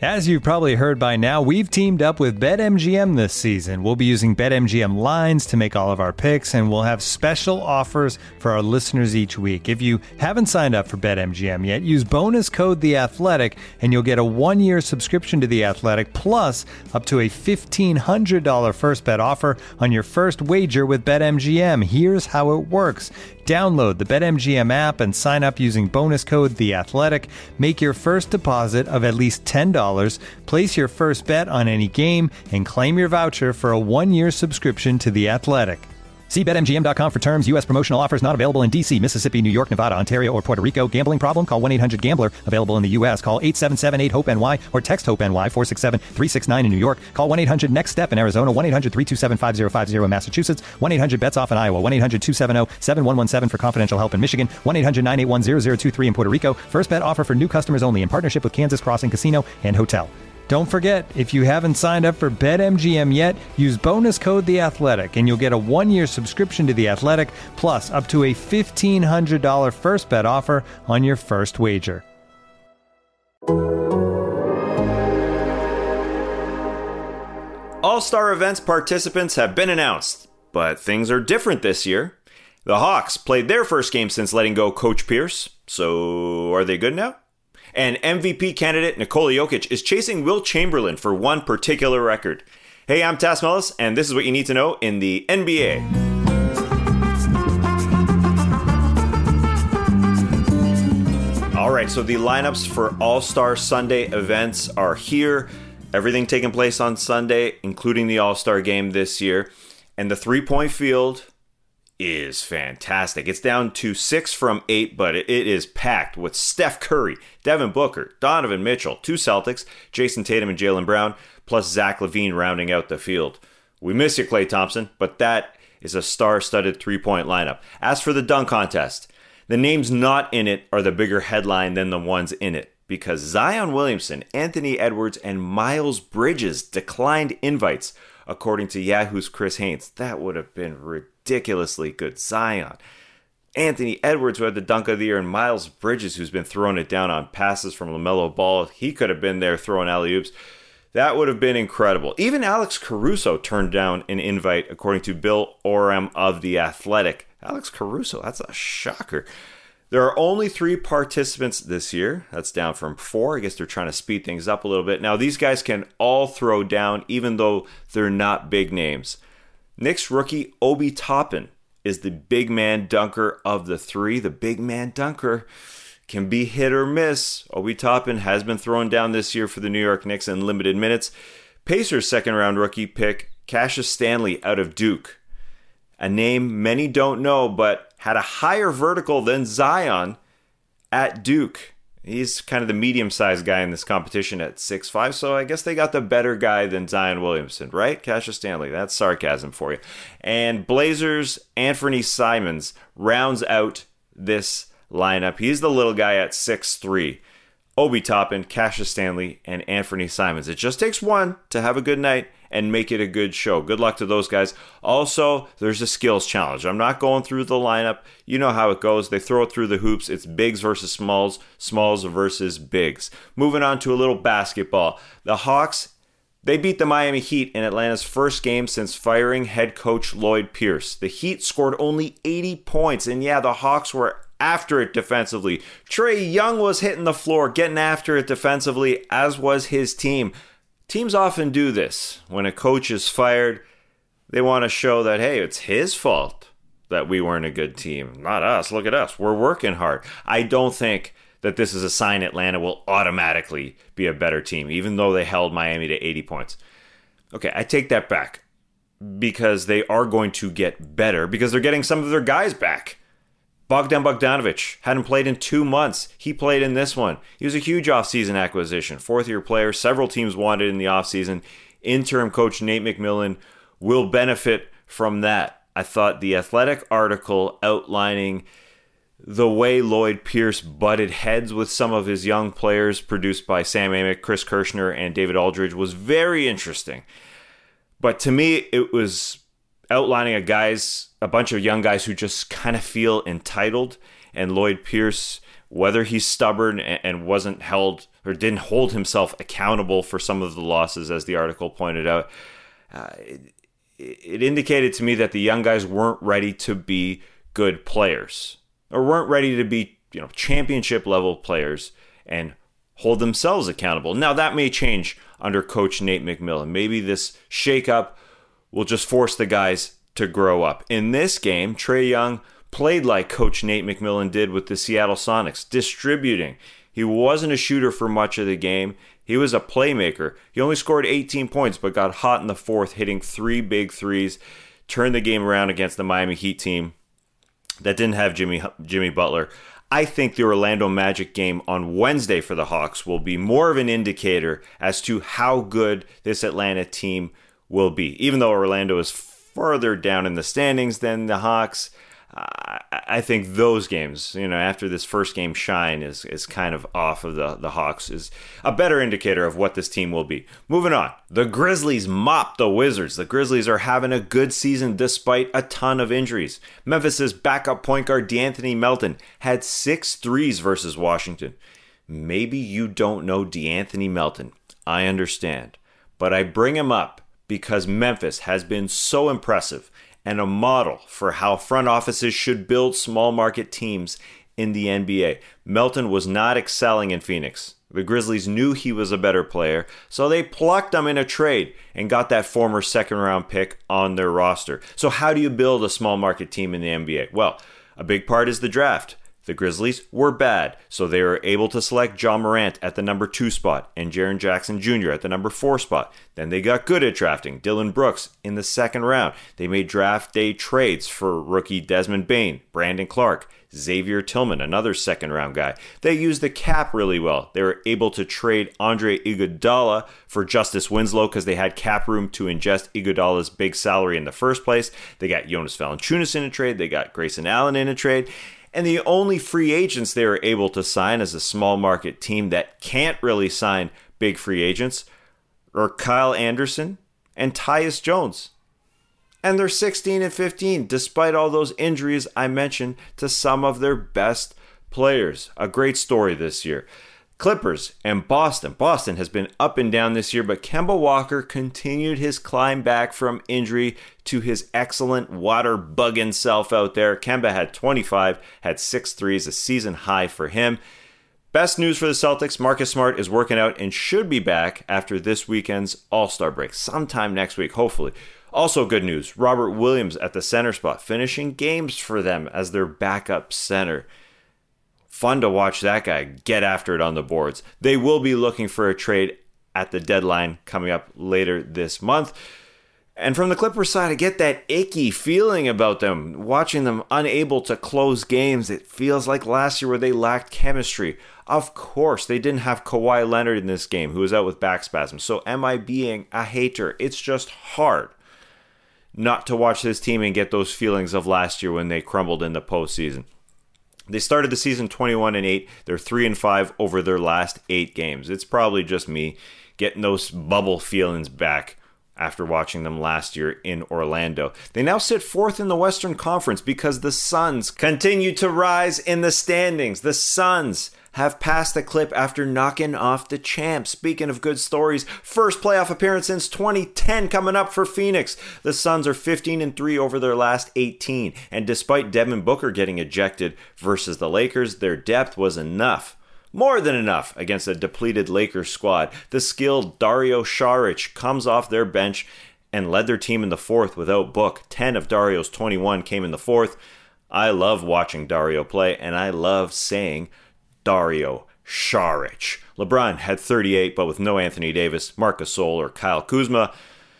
As you've probably heard by now, we've teamed up with BetMGM this season. We'll be using BetMGM lines to make all of our picks, and we'll have special offers for our listeners each week. If you haven't signed up for BetMGM yet, use bonus code The Athletic, and you'll get a 1-year subscription to The Athletic, plus up to a $1,500 first bet offer on your first wager with BetMGM. Here's how it works. Download the BetMGM app and sign up using bonus code The Athletic. Make your first deposit of at least $10. Place your first bet on any game and claim your voucher for a 1-year subscription to The Athletic. See BetMGM.com for terms. U.S. promotional offers not available in D.C., Mississippi, New York, Nevada, Ontario, or Puerto Rico. Gambling problem? Call 1-800-GAMBLER. Available in the U.S. Call 877-8-HOPE-NY or text HOPE-NY 467-369 in New York. Call 1-800-NEXT-STEP in Arizona. 1-800-327-5050 in Massachusetts. 1-800-BETS-OFF in Iowa. 1-800-270-7117 for confidential help in Michigan. 1-800-981-0023 in Puerto Rico. First bet offer for new customers only in partnership with Kansas Crossing Casino and Hotel. Don't forget, if you haven't signed up for BetMGM yet, use bonus code The Athletic, and you'll get a 1-year subscription to The Athletic, plus up to a $1,500 first bet offer on your first wager. All-Star Events participants have been announced, but things are different this year. The Hawks played their first game since letting go Coach Pierce, so are they good now? And MVP candidate Nikola Jokic is chasing Wilt Chamberlain for one particular record. Hey, I'm Tas Melas, and this is what you need to know in the NBA. All right, so the lineups for All-Star Sunday events are here. Everything taking place on Sunday, including the All-Star game this year. And the three-point field is fantastic. It's down to 6 from 8, but it is packed with Steph Curry, Devin Booker, Donovan Mitchell, 2 Celtics, Jason Tatum and Jaylen Brown, plus Zach LaVine rounding out the field. We miss you, Klay Thompson, but that is a star-studded three-point lineup. As for the dunk contest, the names not in it are the bigger headline than the ones in it, because Zion Williamson, Anthony Edwards, and Miles Bridges declined invites, according to Yahoo's Chris Haynes. That would have been ridiculously good. Zion, Anthony Edwards, who had the dunk of the year, and Miles Bridges, who's been throwing it down on passes from LaMelo Ball. He could have been there throwing alley-oops. That would have been incredible. Even Alex Caruso turned down an invite, according to Bill Oram of The Athletic. Alex Caruso, that's a shocker. There are only 3 participants this year. That's down from 4. I guess they're trying to speed things up a little bit. Now, these guys can all throw down, even though they're not big names. Knicks rookie Obi Toppin is the big man dunker of the 3. The big man dunker can be hit or miss. Obi Toppin has been thrown down this year for the New York Knicks in limited minutes. Pacers second-round rookie pick Cassius Stanley out of Duke. A name many don't know, but had a higher vertical than Zion at Duke. He's kind of the medium-sized guy in this competition at 6'5", so I guess they got the better guy than Zion Williamson, right? Cassius Stanley, that's sarcasm for you. And Blazers' Anthony Simons rounds out this lineup. He's the little guy at 6'3". Obi Toppin, Cassius Stanley, and Anthony Simons. It just takes one to have a good night and make it a good show. Good luck to those guys. Also, there's a skills challenge. I'm not going through the lineup. You know how it goes. They throw it through the hoops. It's bigs versus smalls, smalls versus bigs. Moving on to a little basketball. The Hawks, they beat the Miami Heat in Atlanta's first game since firing head coach Lloyd Pierce. The Heat scored only 80 points, and yeah, the Hawks were after it defensively. Trae Young was hitting the floor, getting after it defensively, as was his team. Teams often do this. When a coach is fired, they want to show that, hey, it's his fault that we weren't a good team. Not us. Look at us. We're working hard. I don't think that this is a sign Atlanta will automatically be a better team, even though they held Miami to 80 points. Okay, I take that back, because they are going to get better, because they're getting some of their guys back. Bogdan Bogdanovic hadn't played in 2 months. He played in this one. He was a huge offseason acquisition. 4th-year player. Several teams wanted in the offseason. Interim coach Nate McMillan will benefit from that. I thought the Athletic article outlining the way Lloyd Pierce butted heads with some of his young players, produced by Sam Amick, Chris Kirschner, and David Aldridge, was very interesting. But to me, it was outlining a bunch of young guys who just kind of feel entitled, and Lloyd Pierce whether he's stubborn and wasn't held or didn't hold himself accountable for some of the losses, as the article pointed out, it indicated to me that the young guys weren't ready to be good players, or weren't ready to be, championship level players and hold themselves accountable. Now that may change under coach Nate McMillan. Maybe this shakeup will just force the guys to grow up. In this game, Trae Young played like coach Nate McMillan did with the Seattle Sonics, distributing. He wasn't a shooter for much of the game. He was a playmaker. He only scored 18 points, but got hot in the fourth, hitting 3 big threes, turned the game around against the Miami Heat team that didn't have Jimmy Butler. I think the Orlando Magic game on Wednesday for the Hawks will be more of an indicator as to how good this Atlanta team will be. Even though Orlando is further down in the standings than the Hawks, I think those games, after this first game shine is kind of off of the Hawks, is a better indicator of what this team will be. Moving on, the Grizzlies mopped the Wizards. The Grizzlies are having a good season despite a ton of injuries. Memphis's backup point guard DeAnthony Melton had 6 threes versus Washington. Maybe you don't know DeAnthony Melton. I understand. But I bring him up because Memphis has been so impressive and a model for how front offices should build small market teams in the NBA. Melton was not excelling in Phoenix. The Grizzlies knew he was a better player, so they plucked him in a trade and got that former second-round pick on their roster. So how do you build a small market team in the NBA? Well, a big part is the draft. The Grizzlies were bad, so they were able to select Ja Morant at the number 2 spot and Jaren Jackson Jr. at the number 4 spot. Then they got good at drafting Dillon Brooks in the second round. They made draft day trades for rookie Desmond Bane, Brandon Clark, Xavier Tillman, another second round guy. They used the cap really well. They were able to trade Andre Iguodala for Justice Winslow because they had cap room to ingest Iguodala's big salary in the first place. They got Jonas Valanciunas in a trade. They got Grayson Allen in a trade. And the only free agents they were able to sign as a small market team that can't really sign big free agents are Kyle Anderson and Tyus Jones. And they're 16 and 15, despite all those injuries I mentioned to some of their best players. A great story this year. Clippers and Boston. Boston has been up and down this year, but Kemba Walker continued his climb back from injury to his excellent water-bugging self out there. Kemba had 25, had 6 threes, a season high for him. Best news for the Celtics, Marcus Smart is working out and should be back after this weekend's All-Star break, sometime next week, hopefully. Also good news, Robert Williams at the center spot, finishing games for them as their backup center. Fun to watch that guy get after it on the boards. They will be looking for a trade at the deadline coming up later this month. And from the Clippers side, I get that icky feeling about them. Watching them unable to close games, it feels like last year where they lacked chemistry. Of course, they didn't have Kawhi Leonard in this game, who was out with back spasms. So am I being a hater? It's just hard not to watch this team and get those feelings of last year when they crumbled in the postseason. They started the season 21-8. They're 3-5 over their last 8 games. It's probably just me getting those bubble feelings back after watching them last year in Orlando. They now sit 4th in the Western Conference because the Suns continue to rise in the standings. The Suns have passed the clip after knocking off the champs. Speaking of good stories, first playoff appearance since 2010 coming up for Phoenix. The Suns are 15-3 over their last 18, and despite Devin Booker getting ejected versus the Lakers, their depth was enough. More than enough against a depleted Lakers squad. The skilled Dario Saric comes off their bench and led their team in the fourth without Book. 10 of Dario's 21 came in the fourth. I love watching Dario play, and I love saying Dario Saric. LeBron had 38, but with no Anthony Davis, Marc Gasol, or Kyle Kuzma,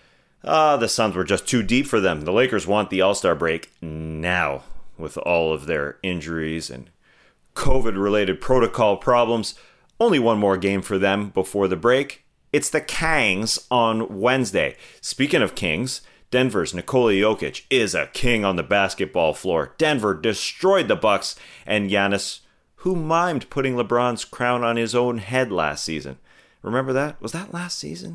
the Suns were just too deep for them. The Lakers want the All-Star break now with all of their injuries and COVID-related protocol problems. Only one more game for them before the break. It's the Kings on Wednesday. Speaking of Kings, Denver's Nikola Jokic is a king on the basketball floor. Denver destroyed the Bucks, and Giannis, who mimed putting LeBron's crown on his own head last season, Remember that? Was that last season?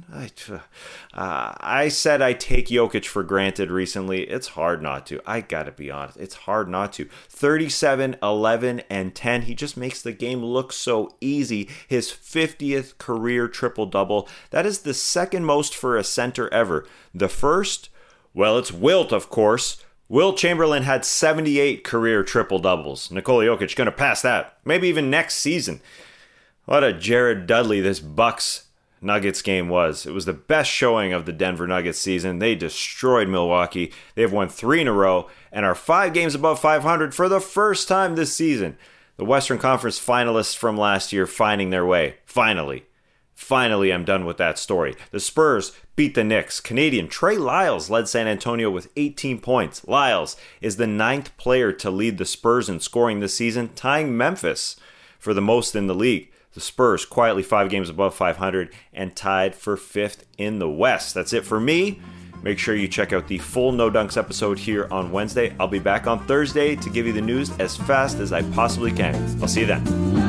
I said I take Jokic for granted recently. It's hard not to. I gotta be honest. It's hard not to. 37, 11, and 10. He just makes the game look so easy. His 50th career triple-double. That is the second most for a center ever. The first, well, it's Wilt, of course. Wilt Chamberlain had 78 career triple-doubles. Nikola Jokic gonna pass that. Maybe even next season. What a Jared Dudley this Bucks Nuggets game was. It was the best showing of the Denver Nuggets season. They destroyed Milwaukee. They've won 3 in a row and are 5 games above 500 for the first time this season. The Western Conference finalists from last year finding their way. Finally, I'm done with that story. The Spurs beat the Knicks. Canadian Trey Lyles led San Antonio with 18 points. Lyles is the 9th player to lead the Spurs in scoring this season, tying Memphis for the most in the league. The Spurs quietly 5 games above 500 and tied for 5th in the West. That's it for me. Make sure you check out the full No Dunks episode here on Wednesday. I'll be back on Thursday to give you the news as fast as I possibly can. I'll see you then.